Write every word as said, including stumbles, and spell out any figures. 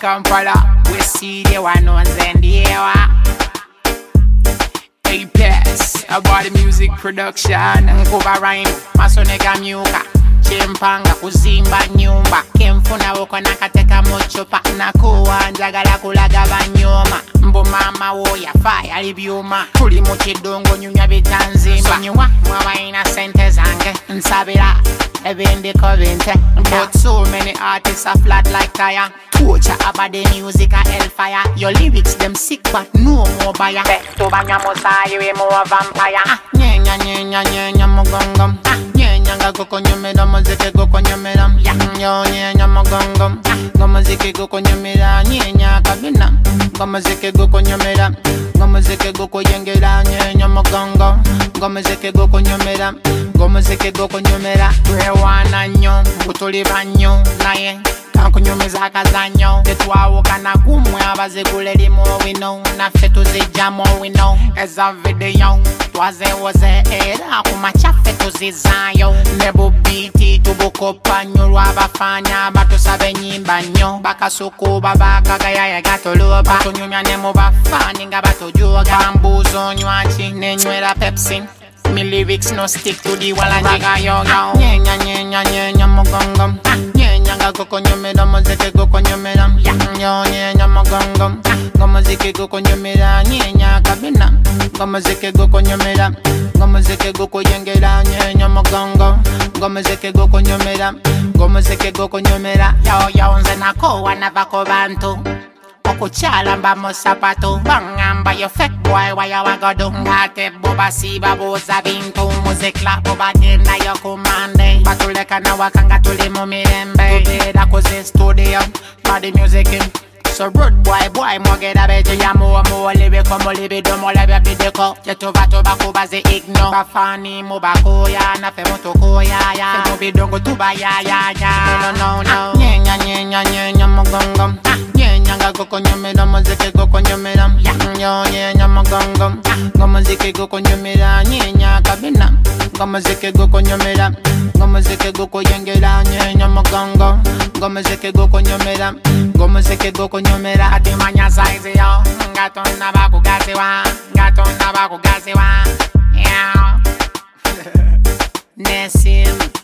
Kampala, we see the one on Zendewa. Apex, about the music production. Nkuba rhyme, masonega myuka. Chimpanga kuzimba nyumba. Kemfuna woko nakateka mochopa. Nakuwa njagala kulaga banyoma. Mbo mama wo ya fire alibyuma. Tuli mu kidongo nyumya bitanzimba. Sonyuwa mwawa ina sente zange. Nsabira ebindiko binte. But so many artists are flat like tire. Torture about the music a hellfire. Your lyrics them sick but no more buyer. To banya mosayi we more vampire. Nyenya nyenya nyenya mogongom. Nyenya nga goko nyumira muziki goko nyumira. Yo nyenya mogongom. Go muziki goko nyumira. Nyenya kabina. Go muziki goko nyumira. Go muziki goko yengera. Nyenya mogongom. Go muziki goko nyumira. Go muziki goko nyumira. Rewana nyo kutuli banyo naye kankunyumiza akazanyo tetwawoka na kumwe abazigula limu wino naffe tuzijjamu wino eza video twazewoze era kumachaffe tuzizaayo ne bubiti tubukopa nnyo lw'abafanya batusaba ennyimba nnyo bakasukuba bakagayaya gatoloba tunyumya ne mu bafaani nga batujoga mbuuza onywa ki nenywera Pepsi. Me lyrics no stick to the wall and jiga yo yo. Nyenya nyenya nyenya mogongom. Nyenya nga goko nyumira muziki goko nyumira. Yo nyenya mogongom. Go muziki goko nyumira. Nyenya kabina. Go muziki goko nyumira. Go muziki goko yengera. Nyenya mogongom. Go muziki goko nyumira. Go muziki goko nyumira. Yo yo nze nakowa navako bantu. Okuchala mba musapato bangamba yo fake boy waya wagado ngate boba siba boza bintu muzikla boba genda yo kumande batuleka na wakanga tuli mu mirembe beda koze studio body music so rude boy boy mogeda beje ya mo mo lebe komo lebe do mo lebe bideko jetova toba kubaze igno bafani mo bakoya na fe motoko ya ya fe bidongo tuba ya ya ya no no no nyenya nyenya nyenya mogongom nyanga goko nyumira muziki goko nyumira. Yo nyenya mogongom. Go muziki goko nyumira. Nyenya kabina. Go muziki goko nyumira. Go muziki goko yengera. Nyenya mogongom. Go muziki goko nyumira. Go muziki goko nyumira. Ati manya size yo. Ngatona bakugaziwa. Ngatona bakugaziwa. Yeah. Nesim.